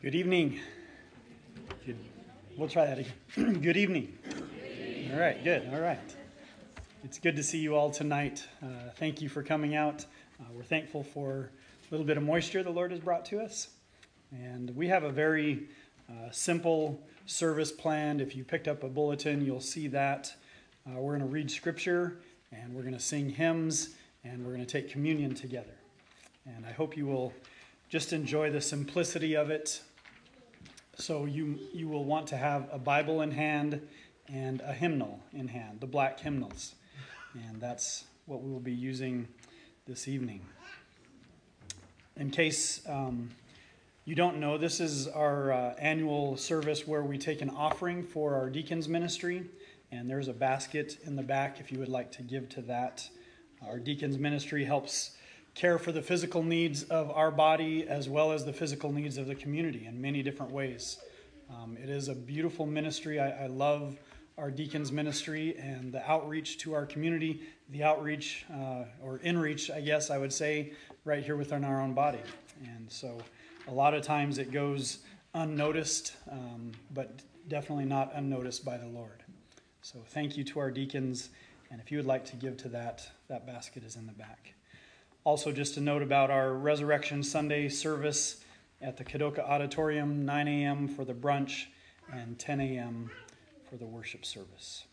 Good evening. We'll try that again. Good evening. All right, good. All right. It's good to see you all tonight. Thank you for coming out. We're thankful for a little bit of moisture the Lord has brought to us. And we have a very simple service planned. If you picked up a bulletin, you'll see that. We're going to read scripture, and we're going to sing hymns, and we're going to take communion together. And I hope you will just enjoy the simplicity of it. So you will want to have a Bible in hand and a hymnal in hand, the black hymnals. And that's what we will be using this evening. In case you don't know, this is our annual service where we take an offering for our deacons ministry. And there's a basket in the back if you would like to give to that. Our deacons ministry helps care for the physical needs of our body as well as the physical needs of the community in many different ways. It is a beautiful ministry. I love our deacons ministry and the outreach to our community, the outreach or inreach, I guess I would say, right here within our own body. And so a lot of times it goes unnoticed, but definitely not unnoticed by the Lord. So thank you to our deacons. And if you would like to give to that basket is in the back. Also, just a note about our Resurrection Sunday service at the Kadoka Auditorium, 9 a.m. for the brunch and 10 a.m. for the worship service.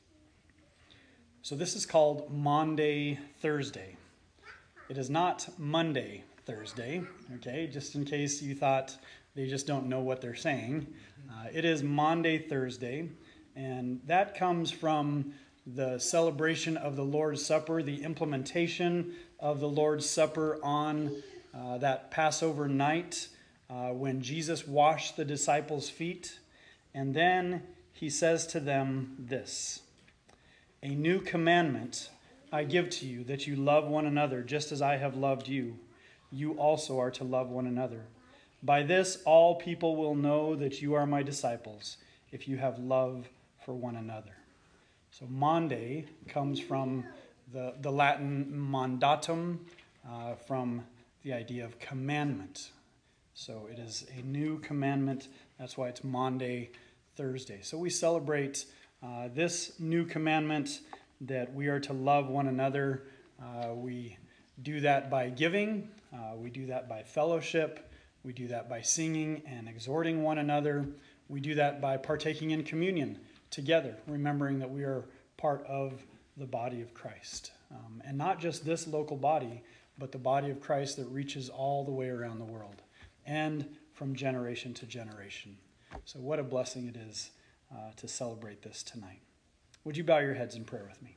So this is called Maundy Thursday. It is not Monday Thursday, okay, just in case you thought they just don't know what they're saying. It is Maundy Thursday, and that comes from the celebration of the Lord's Supper, the implementation of the Lord's Supper on that Passover night when Jesus washed the disciples' feet. And then he says to them this: "A new commandment I give to you, that you love one another just as I have loved you. You also are to love one another. By this all people will know that you are my disciples, if you have love for one another." So Maundy comes from the Latin mandatum, from the idea of commandment. So it is a new commandment. That's why it's Maundy Thursday. So we celebrate this new commandment that we are to love one another. We do that by giving. We do that by fellowship. We do that by singing and exhorting one another. We do that by partaking in communion together, remembering that we are part of the body of Christ. And not just this local body, but the body of Christ that reaches all the way around the world and from generation to generation. So what a blessing it is to celebrate this tonight. Would you bow your heads in prayer with me?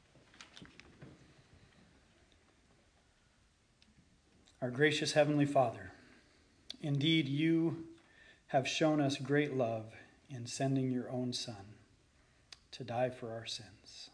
Our gracious Heavenly Father, indeed you have shown us great love in sending your own Son to die for our sins.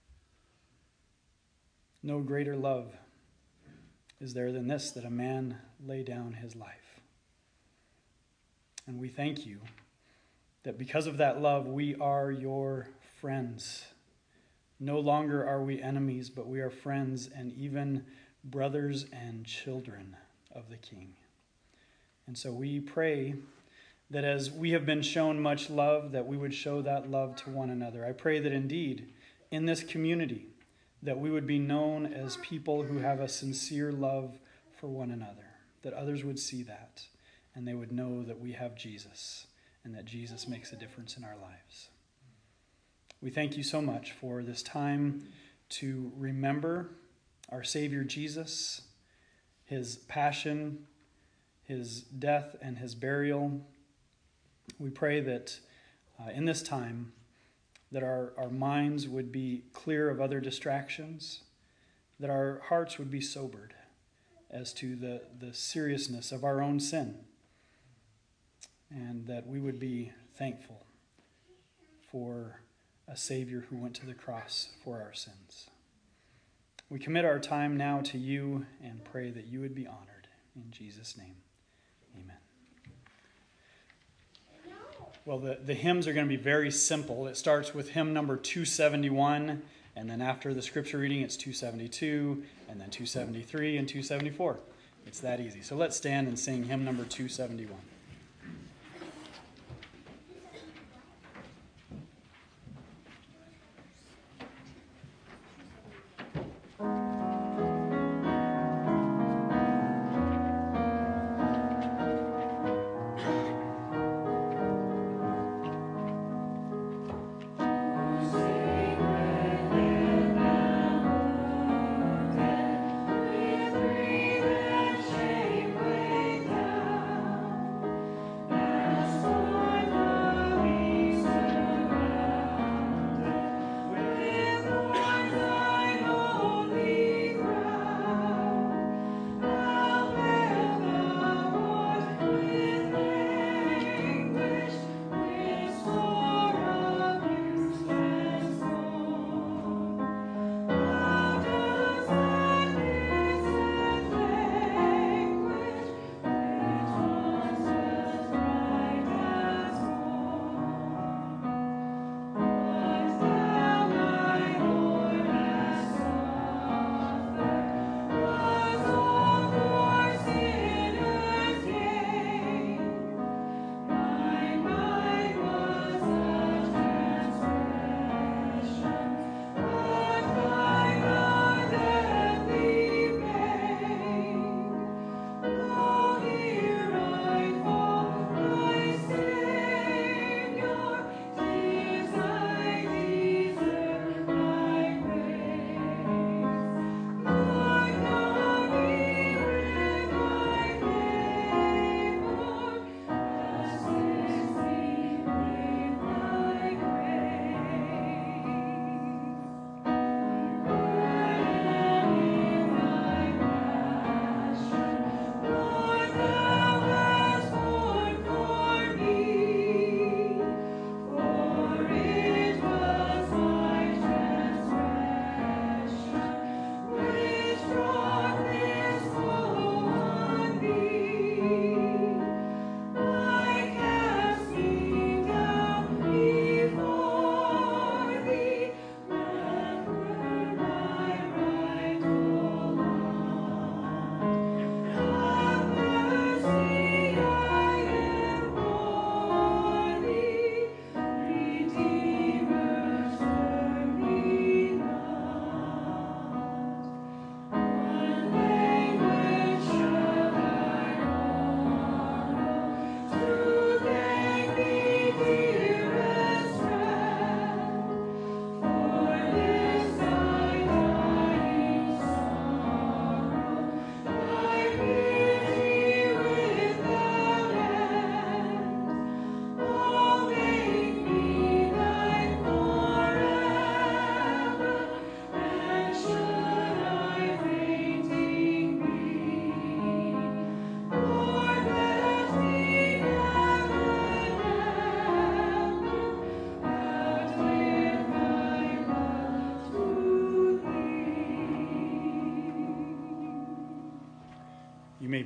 No greater love is there than this, that a man lay down his life. And we thank you that because of that love, we are your friends. No longer are we enemies, but we are friends and even brothers and children of the King. And so we pray that as we have been shown much love, that we would show that love to one another. I pray that indeed, in this community, that we would be known as people who have a sincere love for one another, that others would see that, and they would know that we have Jesus, and that Jesus makes a difference in our lives. We thank you so much for this time to remember our Savior Jesus, his passion, his death, and his burial. We pray that in this time that our minds would be clear of other distractions, that our hearts would be sobered as to the seriousness of our own sin, and that we would be thankful for a Savior who went to the cross for our sins. We commit our time now to you and pray that you would be honored. In Jesus' name, amen. Well, the hymns are going to be very simple. It starts with hymn number 271, and then after the scripture reading, it's 272, and then 273 and 274. It's that easy. So let's stand and sing hymn number 271.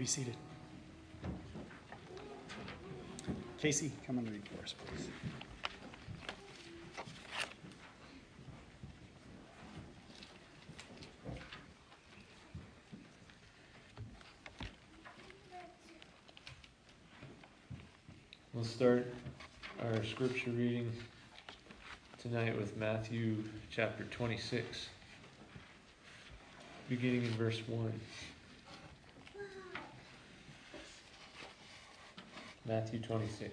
be seated. Casey, come and read for us, please. We'll start our scripture reading tonight with Matthew chapter 26, beginning in verse 1. Matthew 26.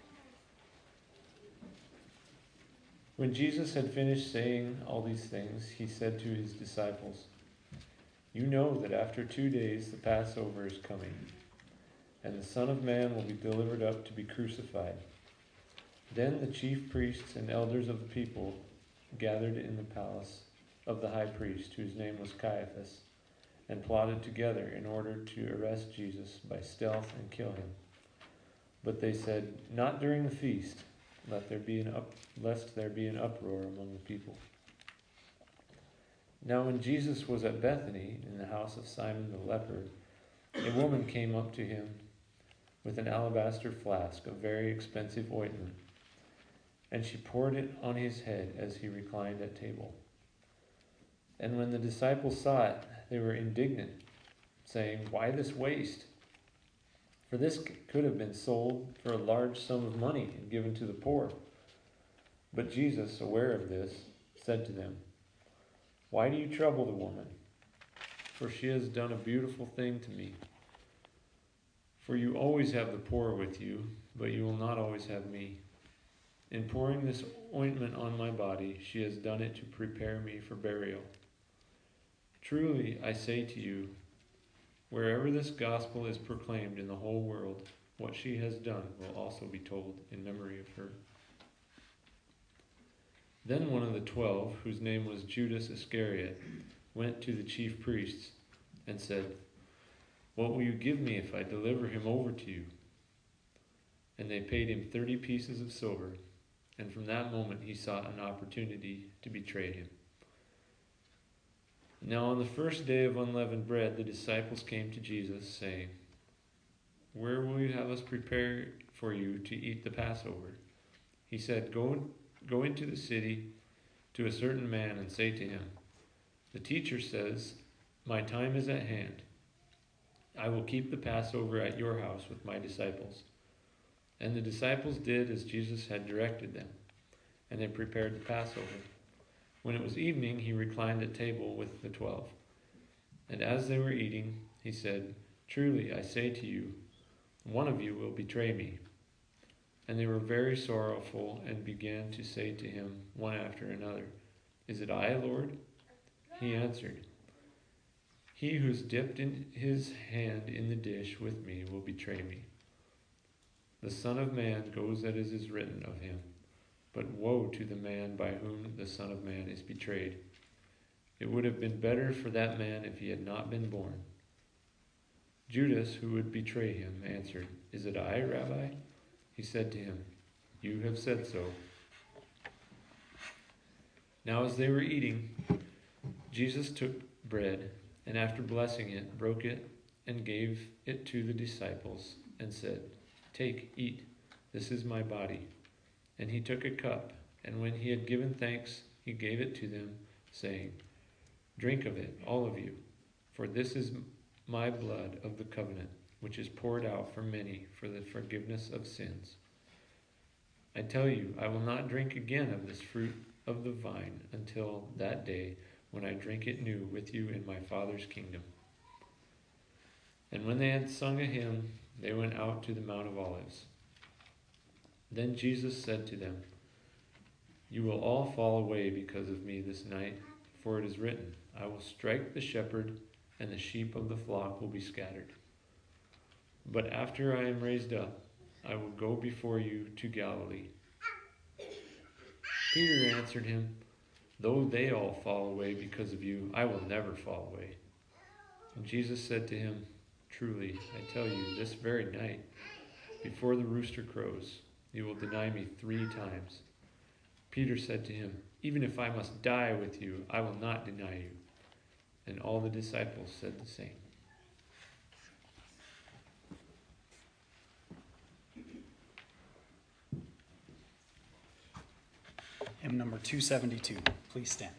When Jesus had finished saying all these things, he said to his disciples, "You know that after 2 days the Passover is coming, and the Son of Man will be delivered up to be crucified." Then the chief priests and elders of the people gathered in the palace of the high priest, whose name was Caiaphas, and plotted together in order to arrest Jesus by stealth and kill him. But they said, "Not during the feast, lest there be an uproar among the people." Now when Jesus was at Bethany, in the house of Simon the leper, a woman came up to him with an alabaster flask of very expensive ointment, and she poured it on his head as he reclined at table. And when the disciples saw it, they were indignant, saying, "Why this waste? For this could have been sold for a large sum of money and given to the poor." But Jesus, aware of this, said to them, "Why do you trouble the woman? For she has done a beautiful thing to me. For you always have the poor with you, but you will not always have me. In pouring this ointment on my body, she has done it to prepare me for burial. Truly, I say to you, wherever this gospel is proclaimed in the whole world, what she has done will also be told in memory of her." Then one of the 12, whose name was Judas Iscariot, went to the chief priests and said, "What will you give me if I deliver him over to you?" And they paid him 30 pieces of silver, and from that moment he sought an opportunity to betray him. Now on the first day of unleavened bread, the disciples came to Jesus, saying, "Where will you have us prepare for you to eat the Passover?" He said, Go into the city to a certain man and say to him, 'The teacher says, my time is at hand. I will keep the Passover at your house with my disciples.' And the disciples did as Jesus had directed them, and they prepared the Passover. When it was evening, he reclined at table with the 12. And as they were eating, he said, "Truly, I say to you, one of you will betray me." And they were very sorrowful and began to say to him one after another, "Is it I, Lord?" He answered, "He who's dipped in his hand in the dish with me will betray me. The Son of Man goes as it is written of him, but woe to the man by whom the Son of Man is betrayed. It would have been better for that man if he had not been born." Judas, who would betray him, answered, "Is it I, Rabbi?" He said to him, "You have said so." Now as they were eating, Jesus took bread, and after blessing it, broke it, and gave it to the disciples, and said, "Take, eat, this is my body." And he took a cup, and when he had given thanks, he gave it to them, saying, "Drink of it, all of you, for this is my blood of the covenant, which is poured out for many for the forgiveness of sins. I tell you, I will not drink again of this fruit of the vine until that day when I drink it new with you in my Father's kingdom." And when they had sung a hymn, they went out to the Mount of Olives. Then Jesus said to them, "You will all fall away because of me this night, for it is written, I will strike the shepherd, and the sheep of the flock will be scattered. But after I am raised up, I will go before you to Galilee." Peter answered him, "Though they all fall away because of you, I will never fall away." And Jesus said to him, "Truly, I tell you, this very night, before the rooster crows, you will deny me 3 times. Peter said to him, "Even if I must die with you, I will not deny you." And all the disciples said the same. hymn number 272. Please stand.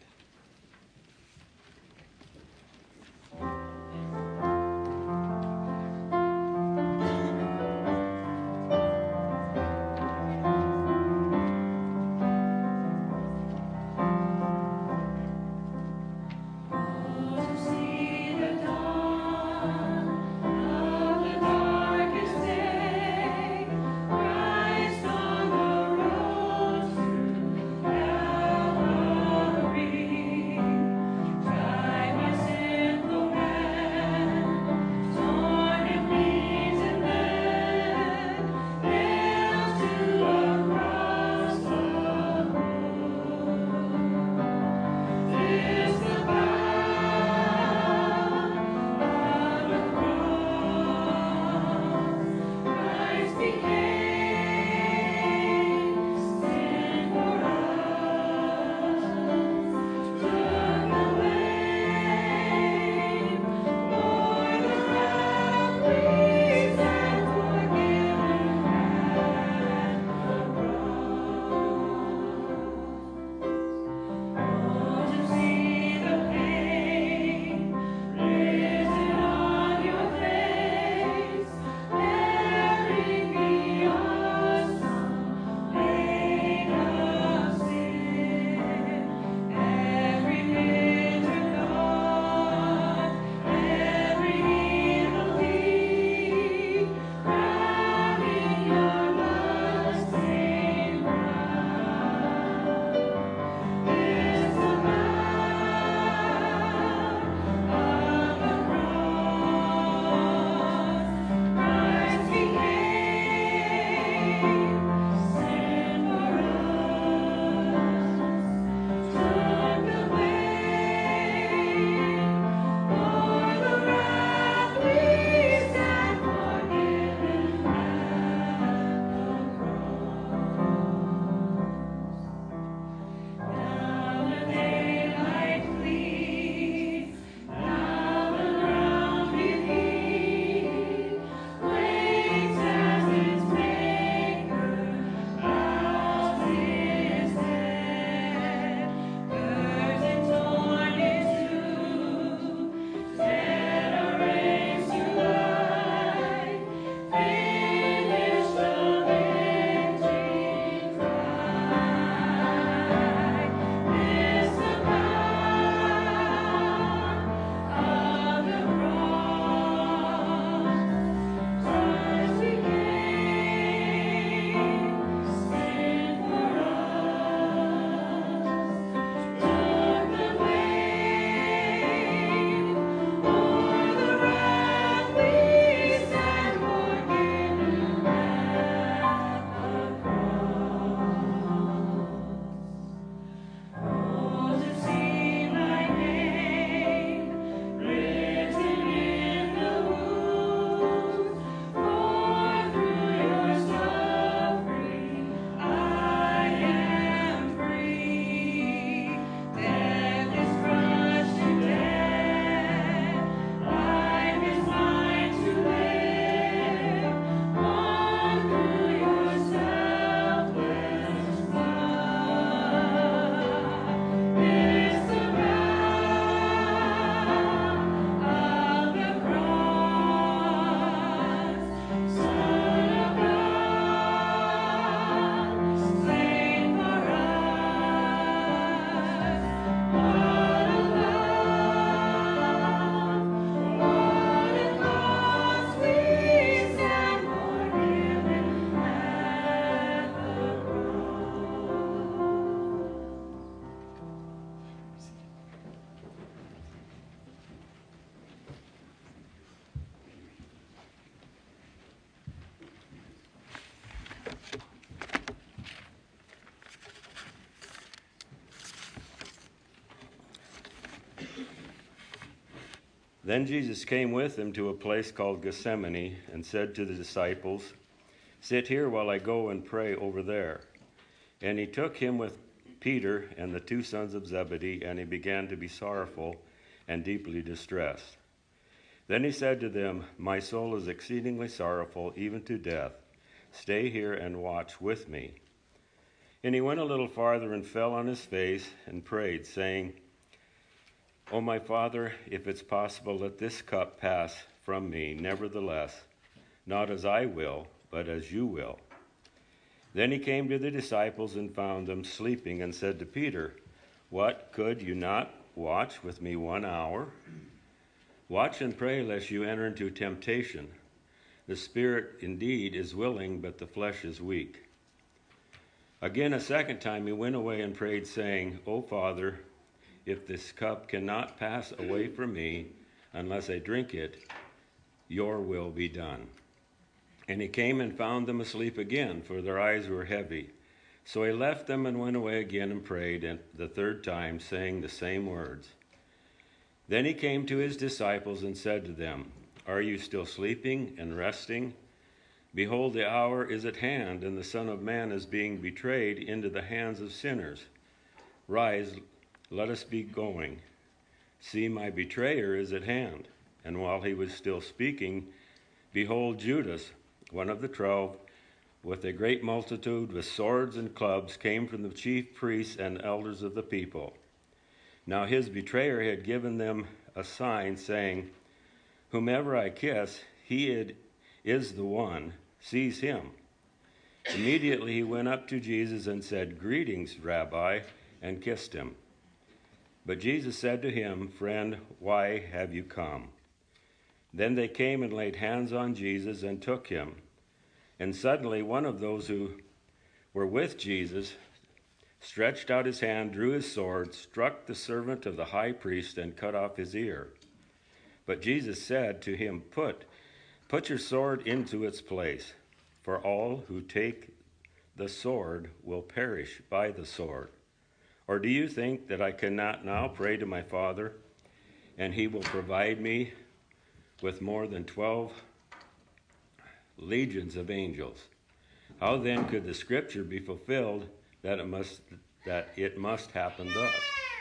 Then Jesus came with them to a place called Gethsemane and said to the disciples, "Sit here while I go and pray over there." And he took him with Peter and the two sons of Zebedee, and he began to be sorrowful and deeply distressed. Then he said to them, "My soul is exceedingly sorrowful, even to death. Stay here and watch with me." And he went a little farther and fell on his face and prayed, saying, O my Father, if it's possible, let this cup pass from me. Nevertheless, not as I will, but as you will. Then he came to the disciples and found them sleeping, and said to Peter, What, could you not watch with me 1 hour? Watch and pray lest you enter into temptation. The spirit indeed is willing, but the flesh is weak. Again, a second time he went away and prayed, saying, O Father, if this cup cannot pass away from me unless I drink it, your will be done. And he came and found them asleep again, for their eyes were heavy. So he left them and went away again and prayed the third time, saying the same words. Then he came to his disciples and said to them, Are you still sleeping and resting? Behold, the hour is at hand, and the Son of Man is being betrayed into the hands of sinners. Rise, let us be going. See, my betrayer is at hand. And while he was still speaking, behold, Judas, one of the 12, with a great multitude with swords and clubs, came from the chief priests and elders of the people. Now his betrayer had given them a sign, saying, Whomever I kiss, he is the one, seize him. Immediately he went up to Jesus and said, Greetings, Rabbi, and kissed him. But Jesus said to him, Friend, why have you come? Then they came and laid hands on Jesus and took him. And suddenly one of those who were with Jesus stretched out his hand, drew his sword, struck the servant of the high priest, and cut off his ear. But Jesus said to him, Put your sword into its place, for all who take the sword will perish by the sword. Or do you think that I cannot now pray to my Father, and he will provide me with more than 12 legions of angels? How then could the scripture be fulfilled that it must happen thus?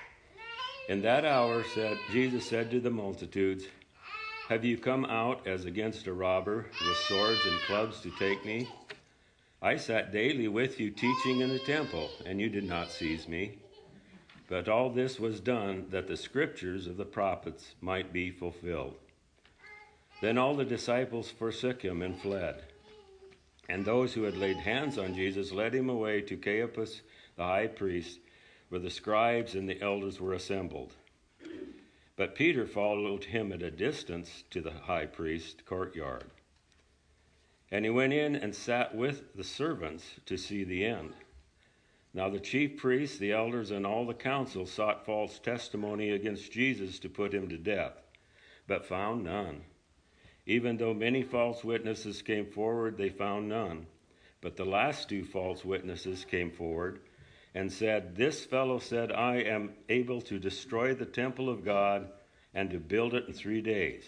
In that hour Jesus said to the multitudes, Have you come out as against a robber with swords and clubs to take me? I sat daily with you teaching in the temple, and you did not seize me. But all this was done that the scriptures of the prophets might be fulfilled. Then all the disciples forsook him and fled. And those who had laid hands on Jesus led him away to Caiaphas the high priest, where the scribes and the elders were assembled. But Peter followed him at a distance to the high priest's courtyard. And he went in and sat with the servants to see the end. Now the chief priests, the elders, and all the council sought false testimony against Jesus to put him to death, but found none. Even though many false witnesses came forward, they found none. But the last 2 false witnesses came forward and said, This fellow said, I am able to destroy the temple of God and to build it in 3 days.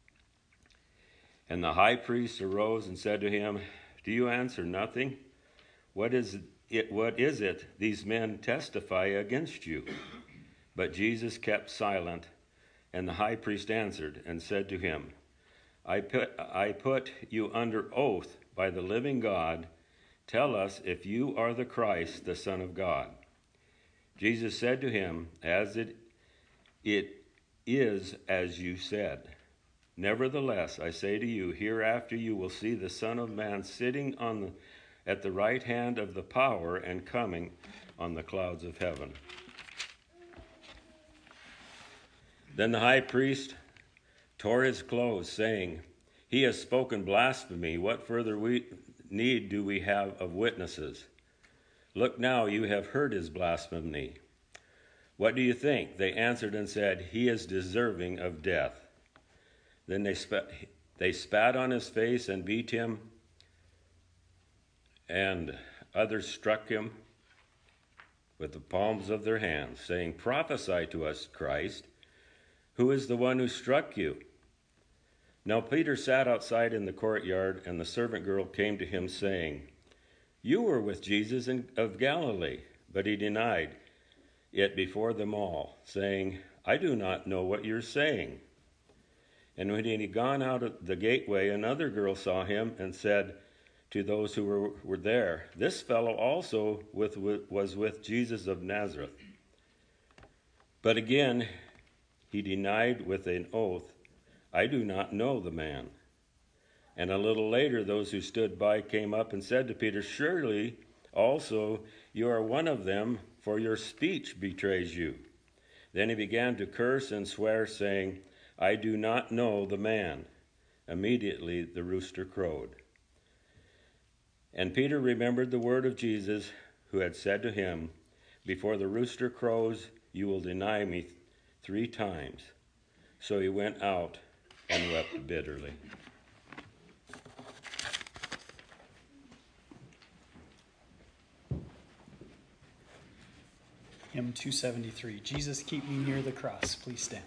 And the high priest arose and said to him, Do you answer nothing? What is it these men testify against you? But Jesus kept silent, and the high priest answered and said to him, I put you under oath by the living God. Tell us if you are the Christ, the Son of God. Jesus said to him, As it is as you said. Nevertheless, I say to you, hereafter you will see the Son of Man sitting at the right hand of the power and coming on the clouds of heaven. Then the high priest tore his clothes, saying, He has spoken blasphemy. What further need do we have of witnesses? Look now, you have heard his blasphemy. What do you think? They answered and said, He is deserving of death. Then they spat on his face and beat him, and others struck him with the palms of their hands, saying, Prophesy to us, Christ. Who is the one who struck you? Now Peter sat outside in the courtyard, and the servant girl came to him, saying, You were with Jesus of Galilee. But he denied it before them all, saying, I do not know what you're saying. And when he had gone out of the gateway, another girl saw him and said, to those who were there, "This fellow also was with Jesus of Nazareth." But again he denied with an oath, "I do not know the man." And a little later those who stood by came up and said to Peter, "Surely also you are one of them, for your speech betrays you." Then he began to curse and swear, saying, "I do not know the man." Immediately the rooster crowed. And Peter remembered the word of Jesus, who had said to him, "Before the rooster crows, you will deny me 3 times." So he went out and wept bitterly. Hymn 273, Jesus Keep Me Near the Cross. Please stand.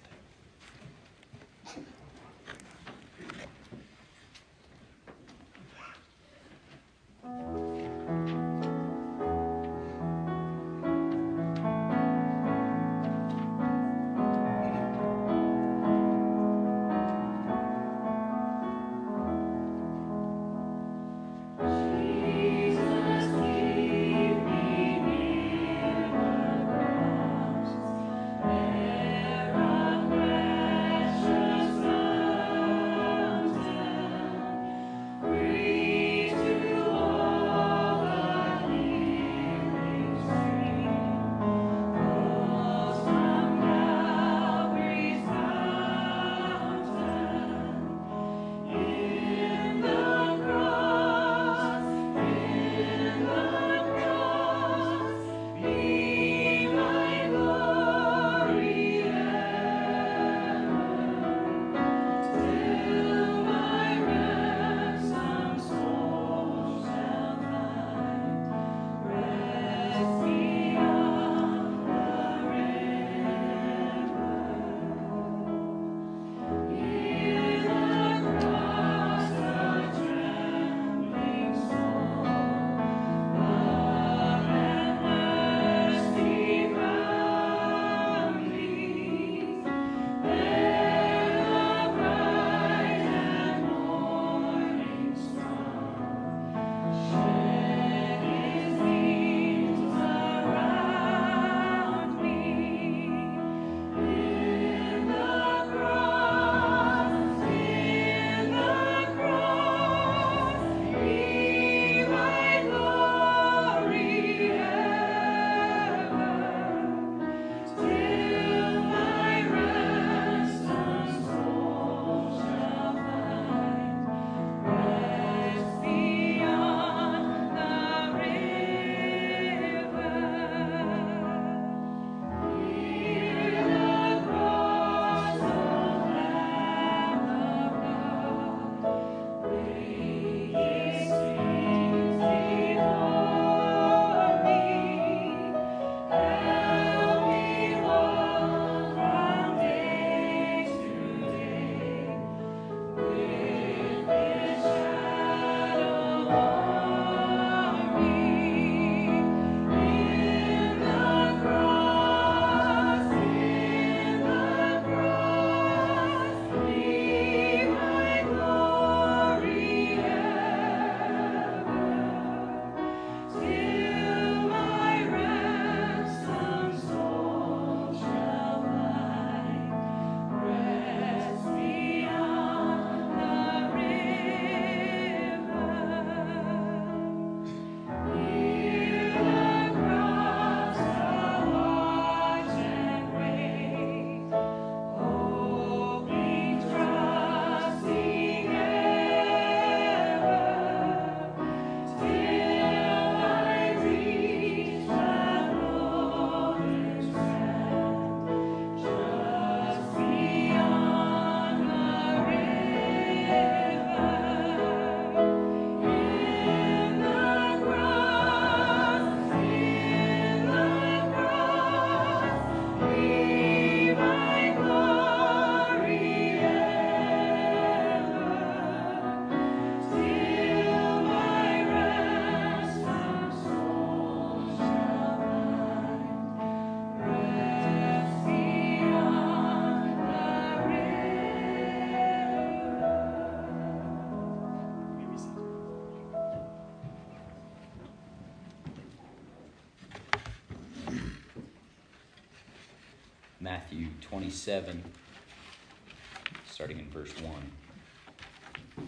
Matthew 27, starting in verse 1.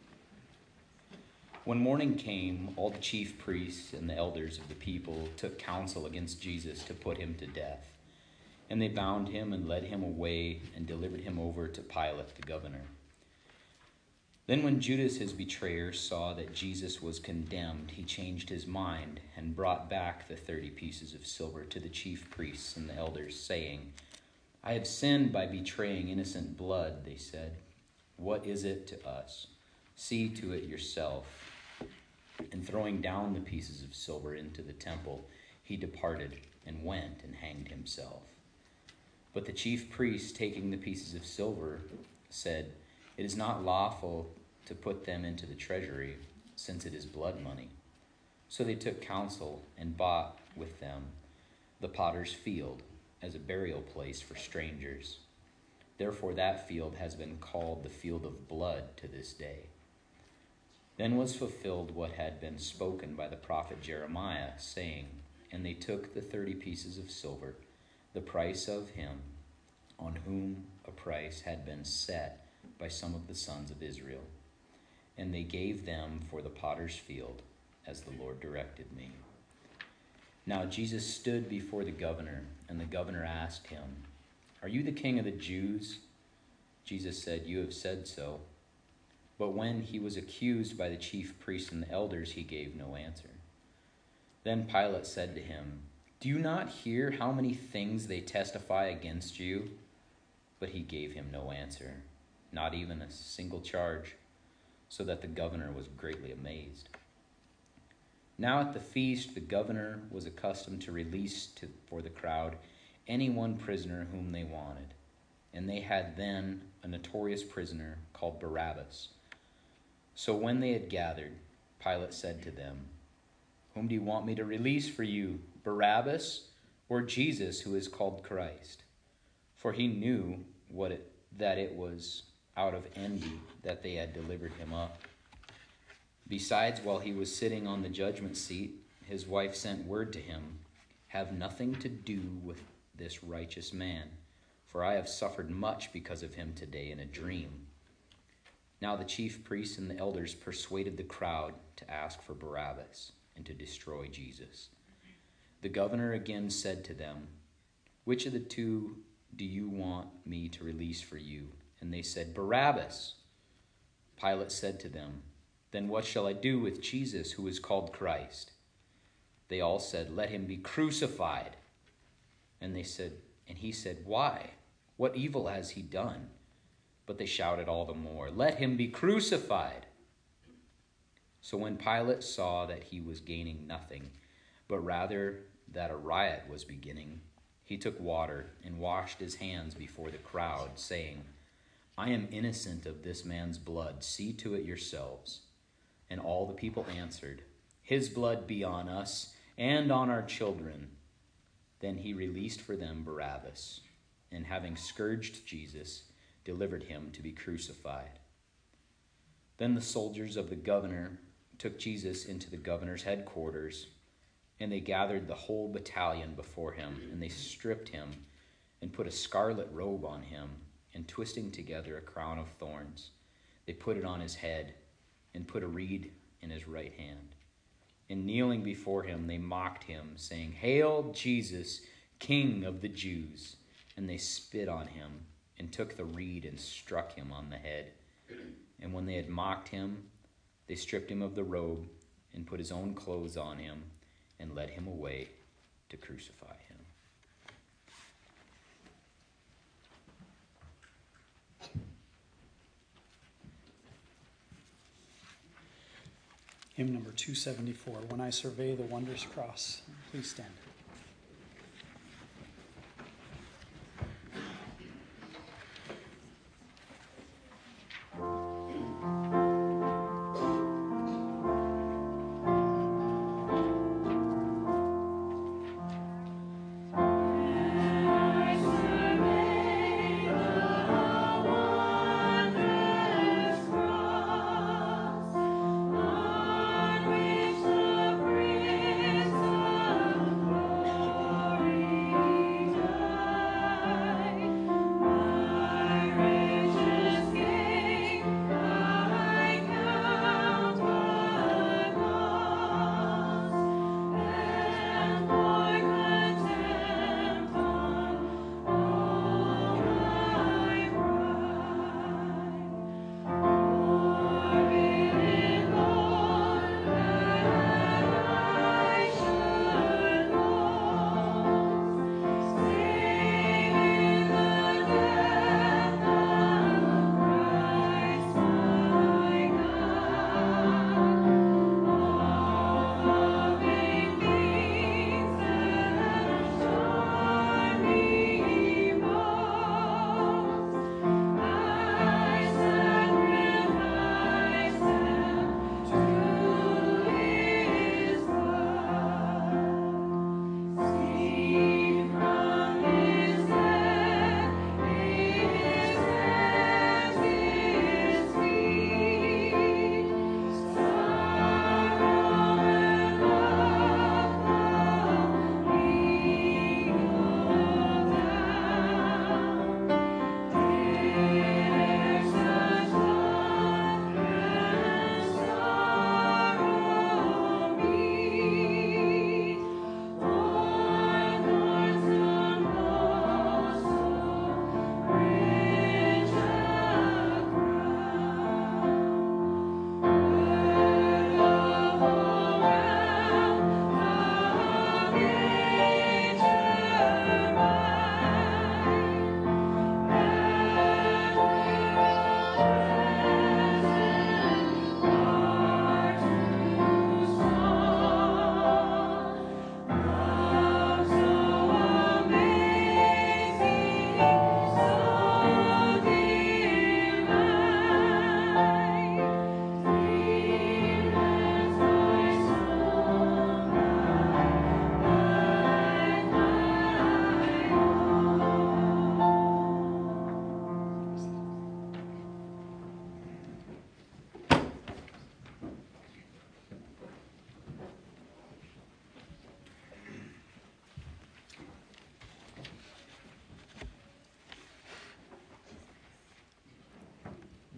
When morning came, all the chief priests and the elders of the people took counsel against Jesus to put him to death. And they bound him and led him away and delivered him over to Pilate the governor. Then when Judas his betrayer saw that Jesus was condemned, he changed his mind and brought back the 30 pieces of silver to the chief priests and the elders, saying, "I have sinned by betraying innocent blood," they said. "What is it to us? See to it yourself." And throwing down the pieces of silver into the temple, he departed and went and hanged himself. But the chief priests, taking the pieces of silver, said, "It is not lawful to put them into the treasury, since it is blood money." So they took counsel and bought with them the potter's field as a burial place for strangers. Therefore that field has been called the field of blood to this day. Then was fulfilled what had been spoken by the prophet Jeremiah, saying, "And they took the 30 pieces of silver, the price of him on whom a price had been set by some of the sons of Israel, and they gave them for the potter's field, as the Lord directed me." Now Jesus stood before the governor, and the governor asked him, "Are you the king of the Jews?" Jesus said, "You have said so." But when he was accused by the chief priests and the elders, he gave no answer. Then Pilate said to him, "Do you not hear how many things they testify against you?" But he gave him no answer, not even a single charge, so that the governor was greatly amazed. Now at the feast, the governor was accustomed to release for the crowd any one prisoner whom they wanted. And they had then a notorious prisoner called Barabbas. So when they had gathered, Pilate said to them, "Whom do you want me to release for you, Barabbas or Jesus, who is called Christ?" For he knew that it was out of envy that they had delivered him up. Besides, while he was sitting on the judgment seat, his wife sent word to him, "Have nothing to do with this righteous man, for I have suffered much because of him today in a dream." Now the chief priests and the elders persuaded the crowd to ask for Barabbas and to destroy Jesus. The governor again said to them, "Which of the two do you want me to release for you?" And they said, "Barabbas." Pilate said to them, "Then what shall I do with Jesus, who is called Christ?" They all said, "Let him be crucified." And he said, "Why? What evil has he done?" But they shouted all the more, "Let him be crucified." So when Pilate saw that he was gaining nothing, but rather that a riot was beginning, he took water and washed his hands before the crowd, saying, "I am innocent of this man's blood. See to it yourselves." And all the people answered, "His blood be on us and on our children." Then he released for them Barabbas, and having scourged Jesus, delivered him to be crucified. Then the soldiers of the governor took Jesus into the governor's headquarters, and they gathered the whole battalion before him, and they stripped him and put a scarlet robe on him, and twisting together a crown of thorns, they put it on his head and put a reed in his right hand. And kneeling before him, they mocked him, saying, "Hail, Jesus, King of the Jews!" And they spit on him and took the reed and struck him on the head. And when they had mocked him, they stripped him of the robe and put his own clothes on him and led him away to crucify him. Hymn number 274, "When I Survey the Wondrous Cross." Please stand.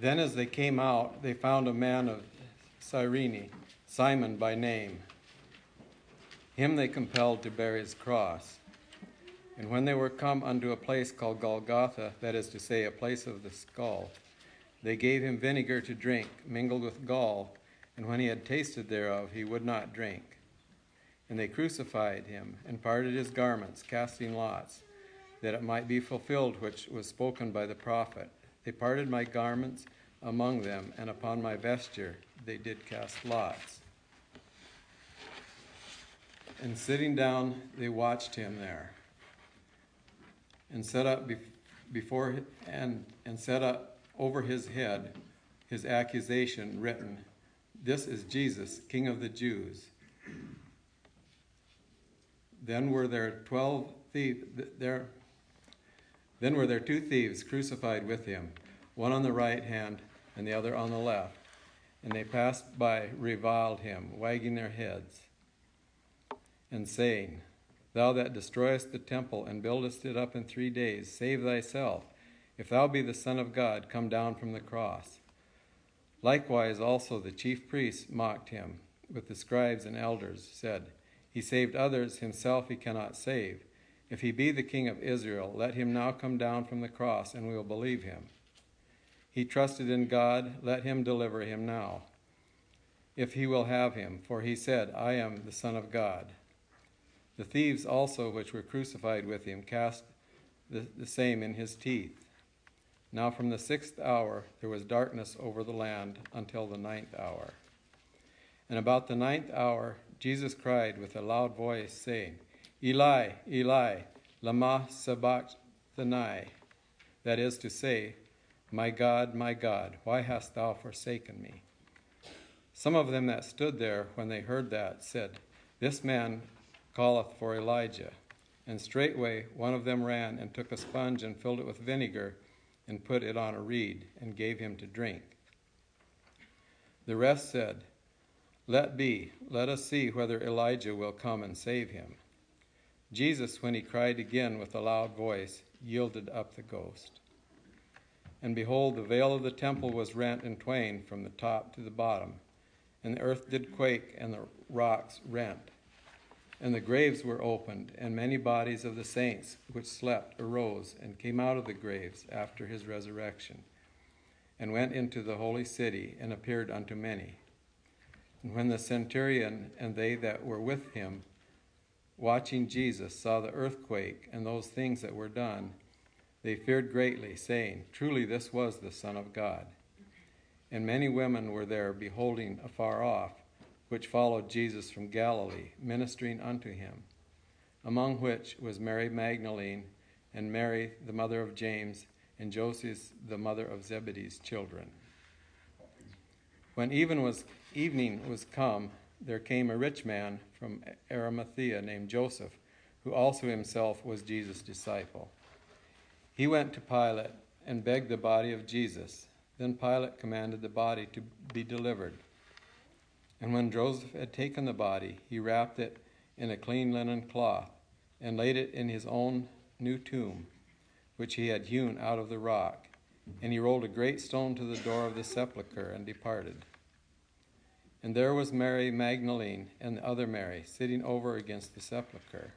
Then as they came out, they found a man of Cyrene, Simon by name. Him they compelled to bear his cross. And when they were come unto a place called Golgotha, that is to say, a place of the skull, they gave him vinegar to drink, mingled with gall, and when he had tasted thereof, he would not drink. And they crucified him, and parted his garments, casting lots, that it might be fulfilled which was spoken by the prophet. They parted my garments among them, and upon my vesture they did cast lots. And sitting down, they watched him there, and set up before and set up over his head his accusation written, "This is Jesus, King of the Jews." Then were there 2 thieves crucified with him, one on the right hand and the other on the left. And they passed by, reviled him, wagging their heads, and saying, "Thou that destroyest the temple and buildest it up in 3 days, save thyself. If thou be the Son of God, come down from the cross." Likewise also the chief priests mocked him, with the scribes and elders, said, "He saved others, himself he cannot save. If he be the King of Israel, let him now come down from the cross, and we will believe him. He trusted in God, let him deliver him now, if he will have him, for he said, I am the Son of God." The thieves also which were crucified with him cast the same in his teeth. Now from the 6th hour there was darkness over the land until the 9th hour. And about the 9th hour Jesus cried with a loud voice, saying, "Eli, Eli, lama sabachthani?" That is to say, my God, why hast thou forsaken me?" Some of them that stood there, when they heard that, said, "This man calleth for Elijah." And straightway one of them ran and took a sponge and filled it with vinegar and put it on a reed and gave him to drink. The rest said, "Let be, let us see whether Elijah will come and save him." Jesus, when he cried again with a loud voice, yielded up the ghost. And behold, the veil of the temple was rent in twain from the top to the bottom, and the earth did quake, and the rocks rent. And the graves were opened, and many bodies of the saints which slept arose, and came out of the graves after his resurrection, and went into the holy city, and appeared unto many. And when the centurion and they that were with him, watching Jesus, saw the earthquake and those things that were done, they feared greatly, saying, "Truly this was the Son of God." And many women were there, beholding afar off, which followed Jesus from Galilee, ministering unto him, among which was Mary Magdalene, and Mary the mother of James, and Joseph the mother of Zebedee's children. When evening was come, there came a rich man from Arimathea named Joseph, who also himself was Jesus' disciple. He went to Pilate and begged the body of Jesus. Then Pilate commanded the body to be delivered. And when Joseph had taken the body, he wrapped it in a clean linen cloth, and laid it in his own new tomb, which he had hewn out of the rock. And he rolled a great stone to the door of the sepulchre, and departed. And there was Mary Magdalene and the other Mary, sitting over against the sepulchre.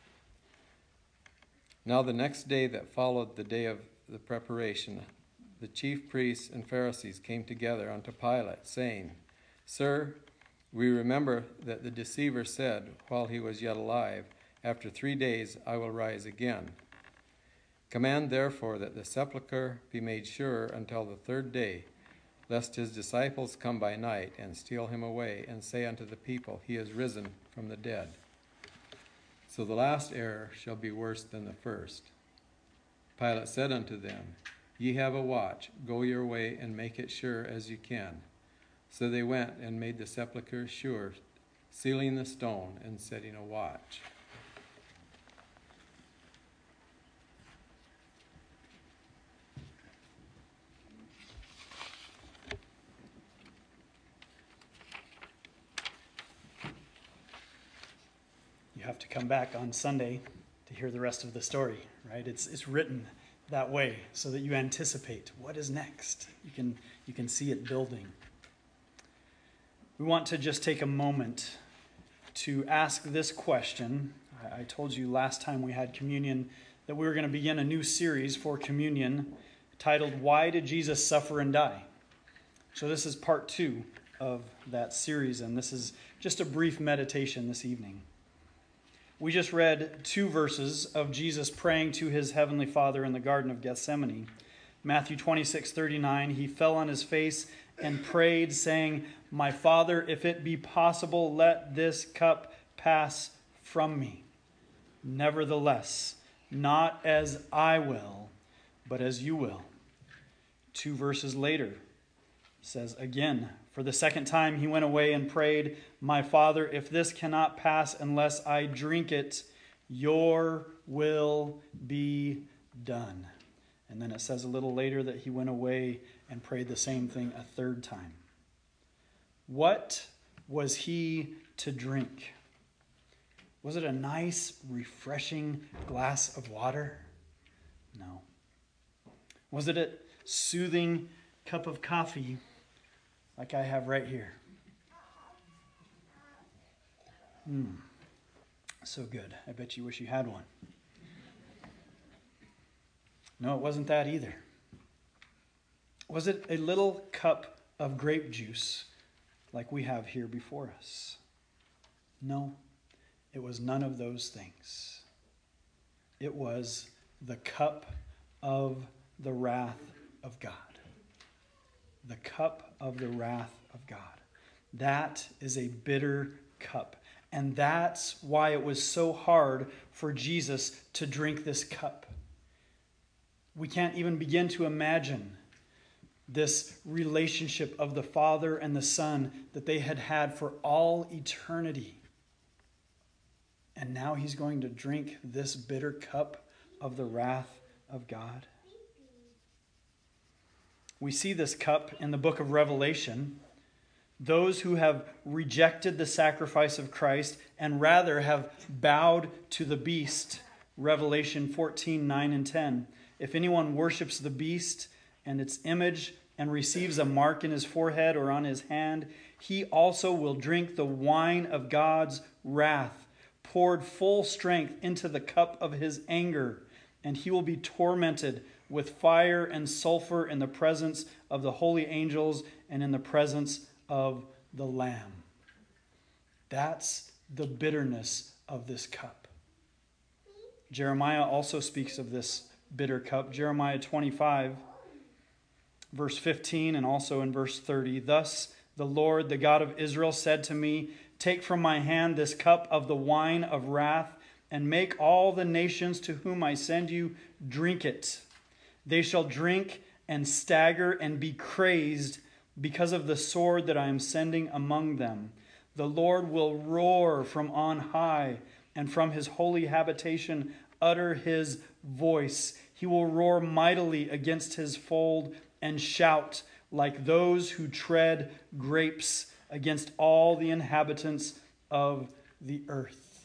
Now the next day that followed the day of the preparation, the chief priests and Pharisees came together unto Pilate, saying, "Sir, we remember that the deceiver said, while he was yet alive, After 3 days I will rise again. Command therefore that the sepulchre be made sure until the 3rd day, lest his disciples come by night and steal him away, and say unto the people, He is risen from the dead. So the last error shall be worse than the first." Pilate said unto them, "Ye have a watch, go your way and make it sure as you can." So they went and made the sepulchre sure, sealing the stone and setting a watch. You have to come back on Sunday to hear the rest of the story, right? It's written that way so that you anticipate what is next. You can see it building. We want to just take a moment to ask this question. I told you last time we had communion that we were going to begin a new series for communion titled, Why Did Jesus Suffer and Die? So this is part 2 of that series, and this is just a brief meditation this evening. We just read 2 verses of Jesus praying to his heavenly Father in the Garden of Gethsemane. Matthew 26:39, he fell on his face and prayed, saying, My Father, if it be possible, let this cup pass from me. Nevertheless, not as I will, but as you will. 2 verses later, says again, for the second time he went away and prayed, My Father, if this cannot pass unless I drink it, your will be done. And then it says a little later that he went away and prayed the same thing a third time. What was he to drink? Was it a nice, refreshing glass of water? No. Was it a soothing cup of coffee like I have right here? So good. I bet you wish you had one. No, it wasn't that either. Was it a little cup of grape juice like we have here before us? No, it was none of those things. It was the cup of the wrath of God. The cup of the wrath of God. That is a bitter cup. And that's why it was so hard for Jesus to drink this cup. We can't even begin to imagine this relationship of the Father and the Son that they had had for all eternity. And now he's going to drink this bitter cup of the wrath of God. We see this cup in the book of Revelation. Those who have rejected the sacrifice of Christ and rather have bowed to the beast. Revelation 14:9 and 10. If anyone worships the beast and its image and receives a mark in his forehead or on his hand, he also will drink the wine of God's wrath, poured full strength into the cup of his anger, and he will be tormented with fire and sulfur in the presence of the holy angels and in the presence of the Lamb. That's the bitterness of this cup. Jeremiah also speaks of this bitter cup. Jeremiah 25, verse 15, and also in verse 30. Thus the Lord, the God of Israel, said to me, Take from my hand this cup of the wine of wrath, and make all the nations to whom I send you drink it. They shall drink and stagger and be crazed because of the sword that I am sending among them. The Lord will roar from on high, and from his holy habitation utter his voice. He will roar mightily against his fold and shout like those who tread grapes against all the inhabitants of the earth.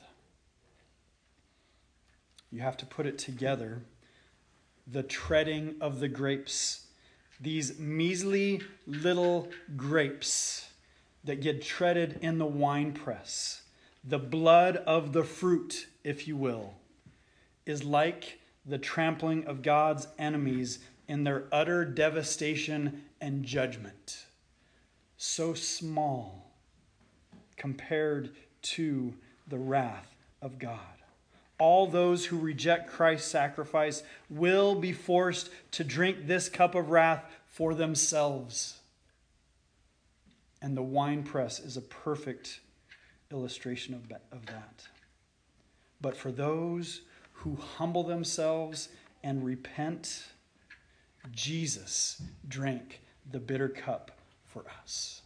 You have to put it together. The treading of the grapes. These measly little grapes that get treaded in the winepress. The blood of the fruit, if you will, is like the trampling of God's enemies in their utter devastation and judgment. So small compared to the wrath of God. All those who reject Christ's sacrifice will be forced to drink this cup of wrath for themselves. And the winepress is a perfect illustration of that. But for those who humble themselves and repent, Jesus drank the bitter cup for us.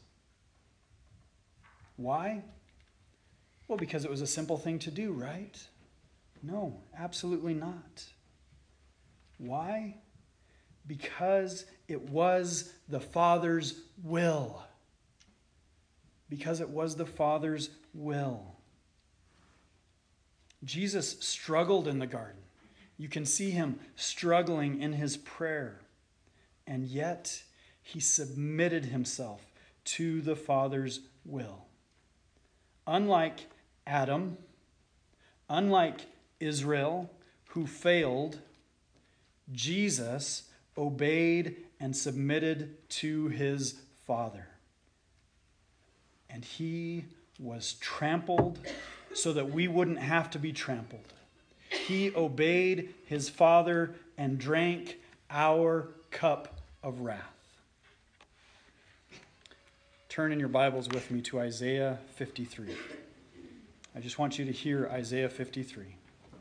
Why? Well, because it was a simple thing to do, right? No, absolutely not. Why? Because it was the Father's will. Because it was the Father's will. Jesus struggled in the garden. You can see him struggling in his prayer. And yet, he submitted himself to the Father's will. Unlike Adam, unlike Israel, who failed, Jesus obeyed and submitted to his Father. And he was trampled so that we wouldn't have to be trampled. He obeyed his Father and drank our cup of wrath. Turn in your Bibles with me to Isaiah 53. I just want you to hear Isaiah 53.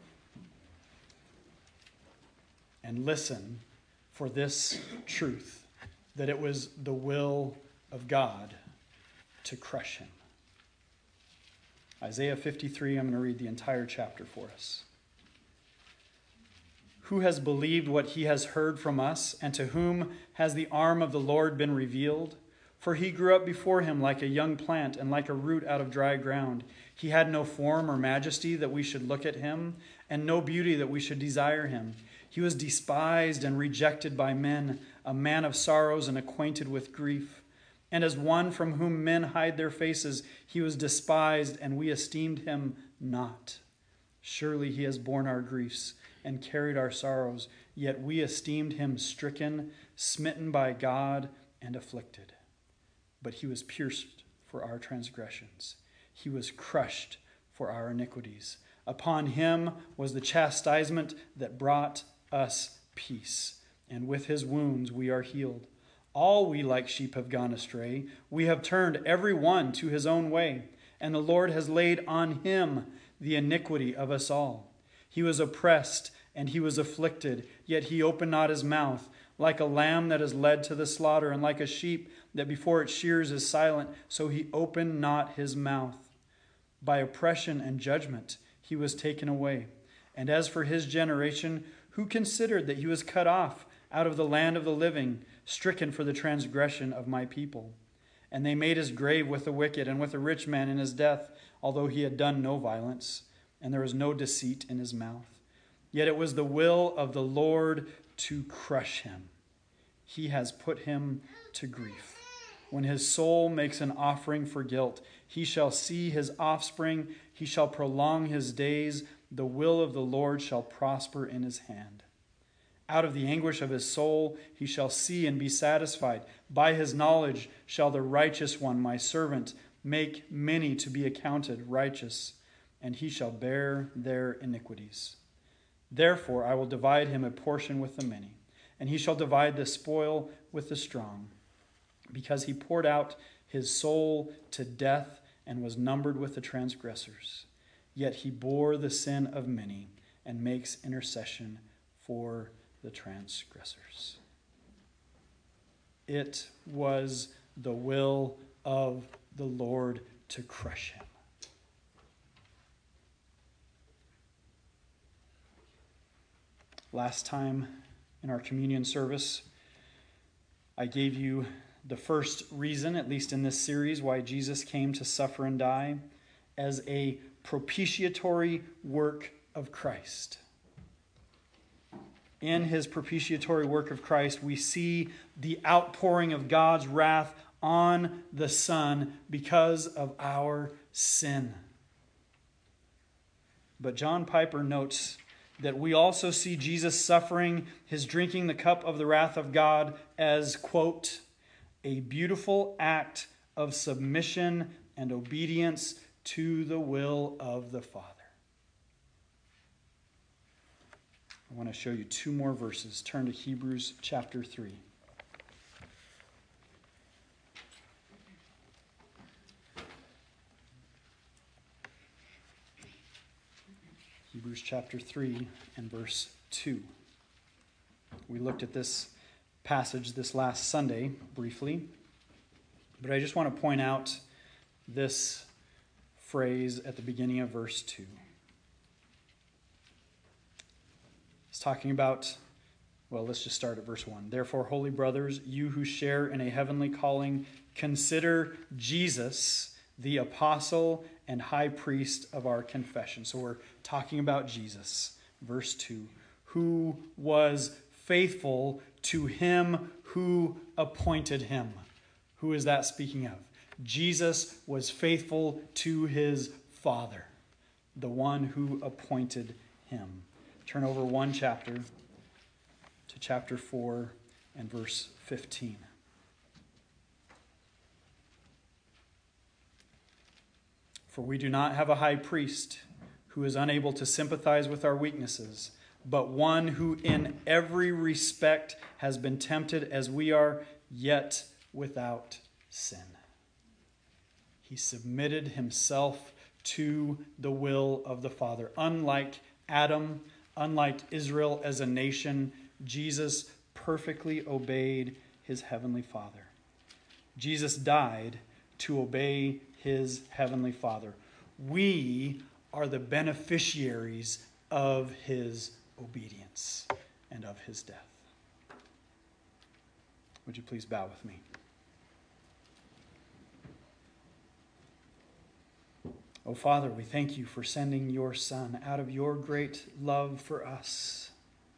And listen for this truth, that it was the will of God to crush him. Isaiah 53, I'm going to read the entire chapter for us. Who has believed what he has heard from us, and to whom has the arm of the Lord been revealed? For he grew up before him like a young plant and like a root out of dry ground. He had no form or majesty that we should look at him, and no beauty that we should desire him. He was despised and rejected by men, a man of sorrows and acquainted with grief. And as one from whom men hide their faces, he was despised, and we esteemed him not. Surely he has borne our griefs and carried our sorrows, yet we esteemed him stricken, smitten by God, and afflicted. But he was pierced for our transgressions. He was crushed for our iniquities. Upon him was the chastisement that brought us peace, and with his wounds we are healed. All we like sheep have gone astray. We have turned every one to his own way, and the Lord has laid on him the iniquity of us all. He was oppressed and he was afflicted, yet he opened not his mouth. Like a lamb that is led to the slaughter, and like a sheep that before its shears is silent, so he opened not his mouth. By oppression and judgment he was taken away. And as for his generation, who considered that he was cut off out of the land of the living, stricken for the transgression of my people? And they made his grave with the wicked and with a rich man in his death, although he had done no violence, and there was no deceit in his mouth. Yet it was the will of the Lord to crush him. He has put him to grief. When his soul makes an offering for guilt, he shall see his offspring. He shall prolong his days. The will of the Lord shall prosper in his hand. Out of the anguish of his soul he shall see and be satisfied. By his knowledge shall the righteous one, my servant, make many to be accounted righteous, and he shall bear their iniquities. Therefore I will divide him a portion with the many, and he shall divide the spoil with the strong, because he poured out his soul to death and was numbered with the transgressors. Yet he bore the sin of many and makes intercession for the transgressors. It was the will of the Lord to crush him. Last time in our communion service, I gave you the first reason, at least in this series, why Jesus came to suffer and die, as a propitiatory work of Christ. In his propitiatory work of Christ, we see the outpouring of God's wrath on the Son because of our sin. But John Piper notes that we also see Jesus suffering his drinking the cup of the wrath of God as, quote, a beautiful act of submission and obedience to the will of the Father. I want to show you two more verses. Turn to Hebrews chapter 3. Hebrews chapter 3 and verse 2. We looked at this passage this last Sunday briefly, but I just want to point out this phrase at the beginning of verse 2. It's talking about, well, let's just start at verse 1. Therefore, holy brothers, you who share in a heavenly calling, consider Jesus, the apostle and high priest of our confession. So we're talking about Jesus. Verse 2. who was faithful to him who appointed him. Who is that speaking of? Jesus was faithful to his Father, the one who appointed him. Turn over one chapter to chapter 4 and verse 15. For we do not have a high priest who is unable to sympathize with our weaknesses, but one who in every respect has been tempted as we are, yet without sin. He submitted himself to the will of the Father. Unlike Adam, unlike Israel as a nation, Jesus perfectly obeyed his heavenly Father. Jesus died to obey his heavenly Father. We are the beneficiaries of his obedience and of his death. Would you please bow with me? Oh, Father, we thank you for sending your Son out of your great love for us.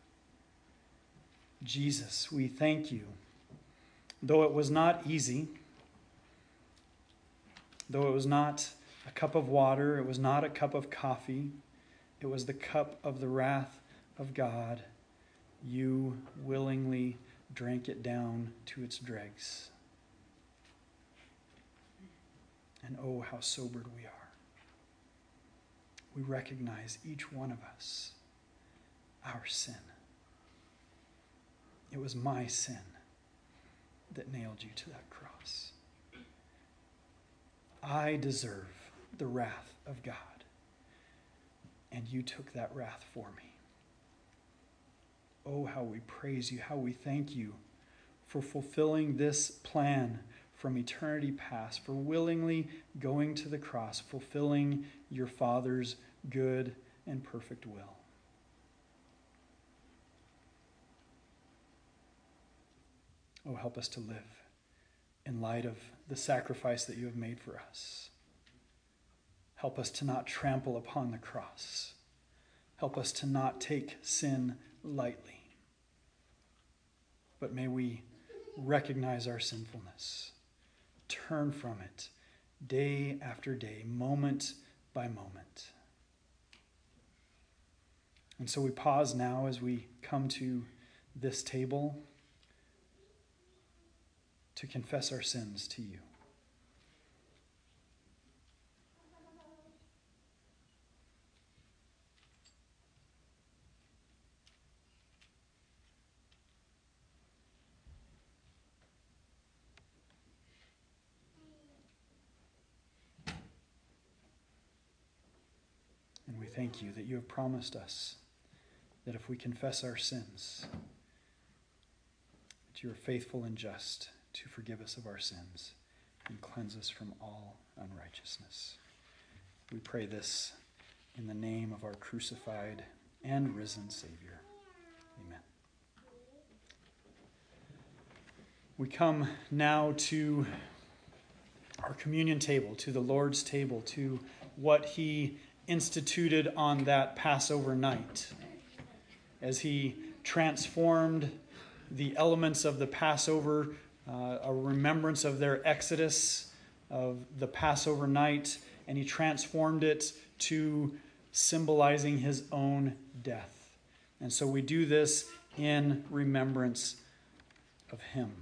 Jesus, we thank you. Though it was not easy, though it was not a cup of water, it was not a cup of coffee, it was the cup of the wrath of God, you willingly drank it down to its dregs. And oh, how sobered we are. We recognize each one of us, our sin. It was my sin that nailed you to that cross. I deserve the wrath of God, and you took that wrath for me. Oh, how we praise you, how we thank you for fulfilling this plan from eternity past, for willingly going to the cross, fulfilling your Father's good and perfect will. Oh, help us to live in light of the sacrifice that you have made for us. Help us to not trample upon the cross. Help us to not take sin lightly. But may we recognize our sinfulness, turn from it day after day, moment by moment. And so we pause now as we come to this table to confess our sins to you. And we thank you that you have promised us that if we confess our sins, that you are faithful and just to forgive us of our sins and cleanse us from all unrighteousness. We pray this in the name of our crucified and risen Savior. Amen. We come now to our communion table, to the Lord's table, to what he instituted on that Passover night as he transformed the elements of the Passover, a remembrance of their exodus of the Passover night, and he transformed it to symbolizing his own death. And so we do this in remembrance of him.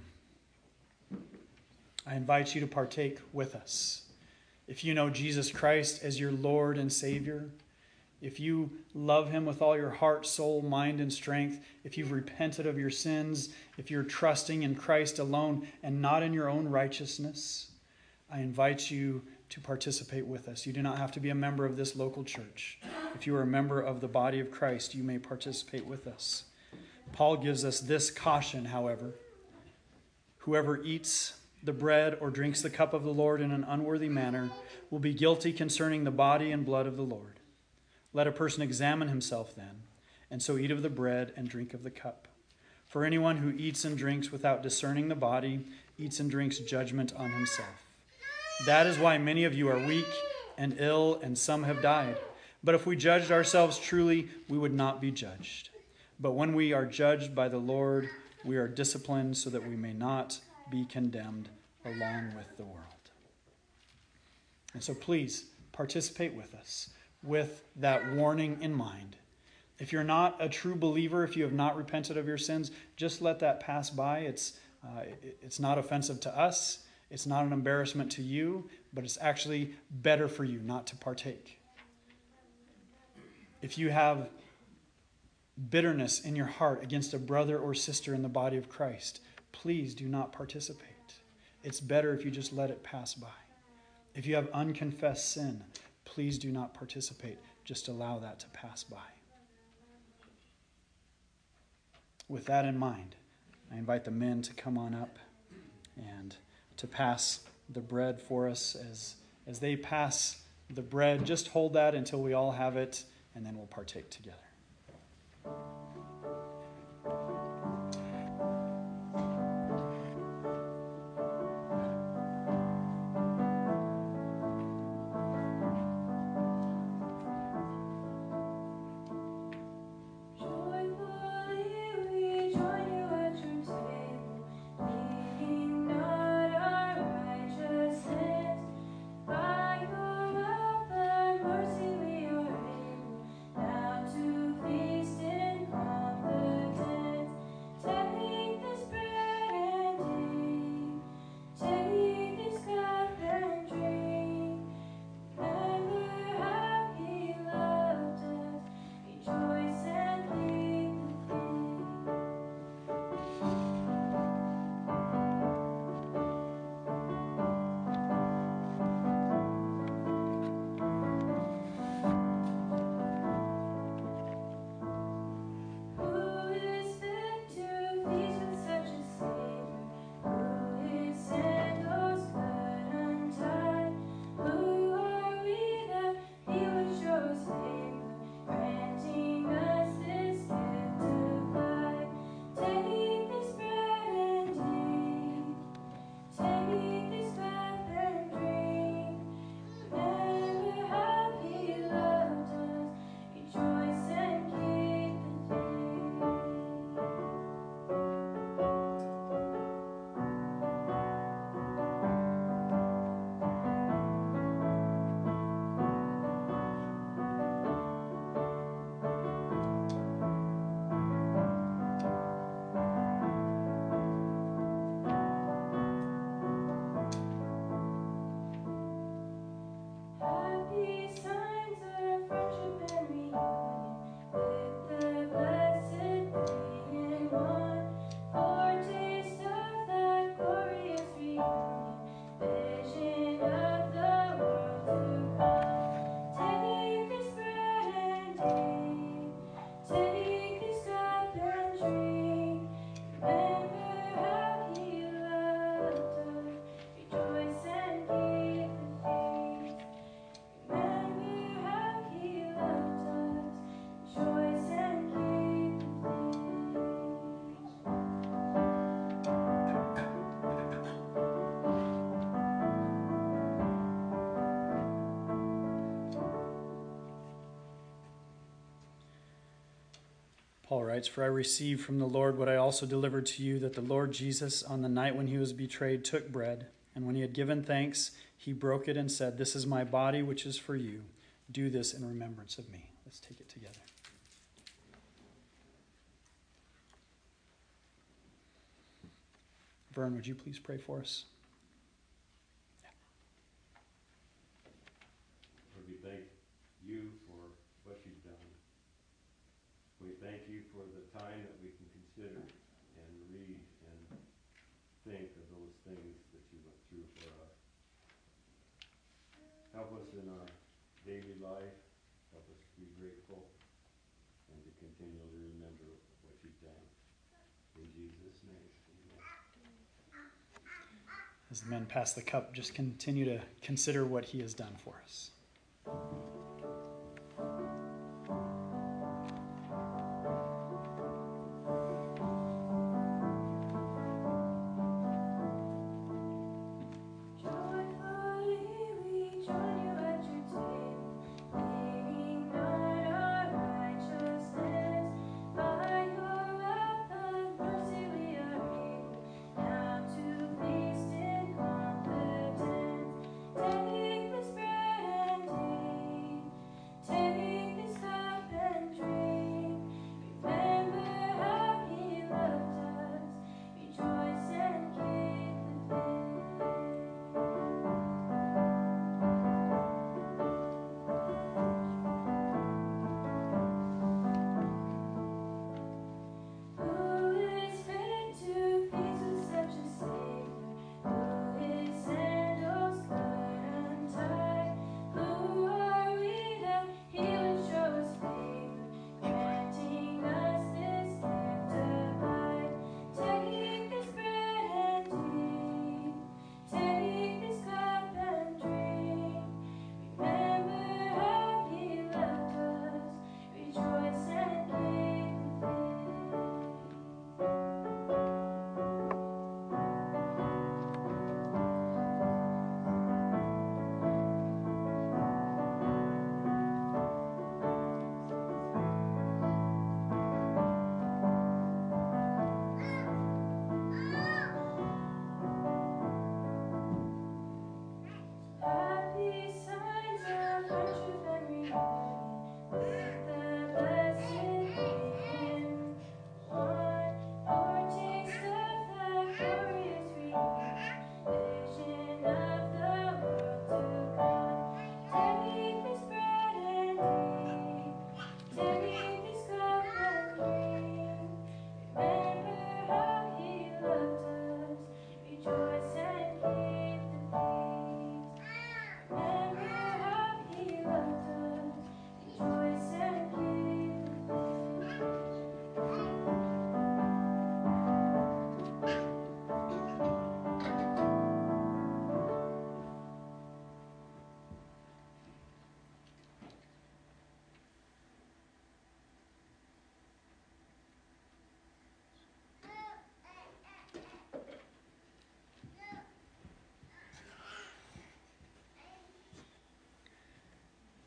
I invite you to partake with us. If you know Jesus Christ as your Lord and Savior, if you love him with all your heart, soul, mind, and strength, if you've repented of your sins, if you're trusting in Christ alone and not in your own righteousness, I invite you to participate with us. You do not have to be a member of this local church. If you are a member of the body of Christ, you may participate with us. Paul gives us this caution, however. Whoever eats the bread or drinks the cup of the Lord in an unworthy manner will be guilty concerning the body and blood of the Lord. Let a person examine himself then, and so eat of the bread and drink of the cup. For anyone who eats and drinks without discerning the body eats and drinks judgment on himself. That is why many of you are weak and ill, and some have died. But if we judged ourselves truly, we would not be judged. But when we are judged by the Lord, we are disciplined so that we may not be condemned along with the world. And so please participate with us with that warning in mind. If you're not a true believer, if you have not repented of your sins, just let that pass by. It's not offensive to us. It's not an embarrassment to you, but it's actually better for you not to partake. If you have bitterness in your heart against a brother or sister in the body of Christ, please do not participate. It's better if you just let it pass by. If you have unconfessed sin, please do not participate. Just allow that to pass by. With that in mind, I invite the men to come on up and to pass the bread for us. As they pass the bread, just hold that until we all have it, and then we'll partake together. Paul writes, "For I received from the Lord what I also delivered to you, that the Lord Jesus, on the night when he was betrayed, took bread, and when he had given thanks, he broke it and said, 'This is my body, which is for you. Do this in remembrance of me.'" Let's take it together. Vern, would you please pray for us? Lord, we thank you for what you've done. We thank you for the time that we can consider and read and think of those things that you went through for us. Help us in our daily life. Help us to be grateful and to continually remember what you've done. In Jesus' name, amen. As the men pass the cup, just continue to consider what he has done for us. By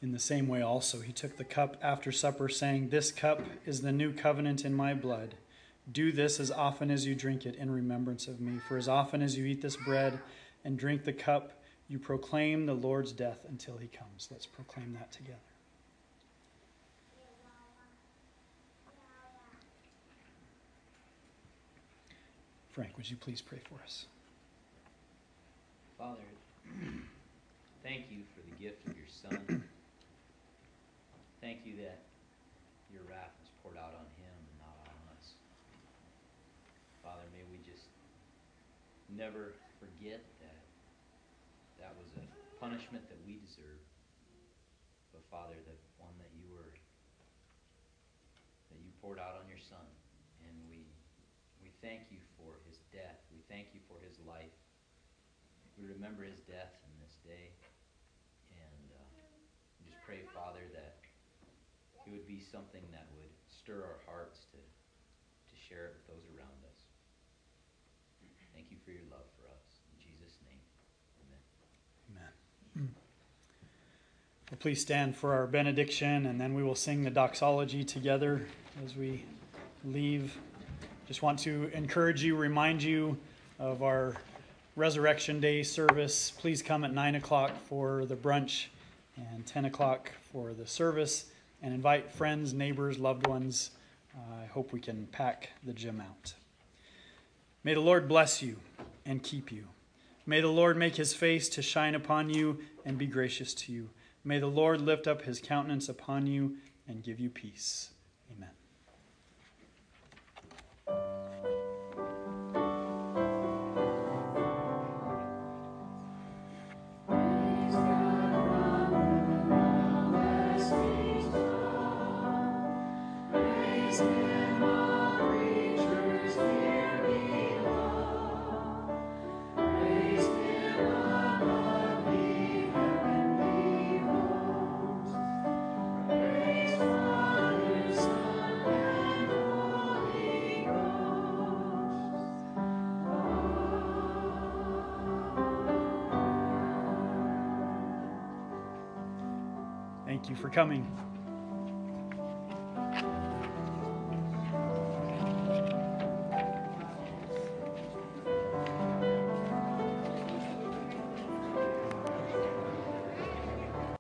In the same way also he took the cup after supper, saying, "This cup is the new covenant in my blood. Do this as often as you drink it in remembrance of me. For as often as you eat this bread and drink the cup, you proclaim the Lord's death until he comes." Let's proclaim that together. Frank, would you please pray for us? Father, thank you for the gift of your Son. Thank you that your wrath was poured out on him and not on us. Father, may we just never forget that that was a punishment that we deserved. But Father, the one that you poured out on your Son. And we thank you for his death. We thank you for his life. We remember his death in this day. And we just pray, Father, that it would be something that would stir our hearts to share it with those around us. Thank you for your love for us. In Jesus' name, amen. Amen. Well, please stand for our benediction, and then we will sing the doxology together as we leave. Just want to encourage you, remind you of our Resurrection Day service. Please come at 9 o'clock for the brunch and 10 o'clock for the service, and invite friends, neighbors, loved ones. I hope we can pack the gym out. May the Lord bless you and keep you. May the Lord make his face to shine upon you and be gracious to you. May the Lord lift up his countenance upon you and give you peace. Amen. Thank you for coming.